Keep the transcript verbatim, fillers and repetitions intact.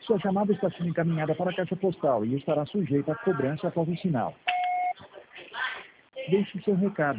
Sua chamada está sendo encaminhada para a caixa postal e estará sujeita a cobrança após o sinal. Deixe seu recado.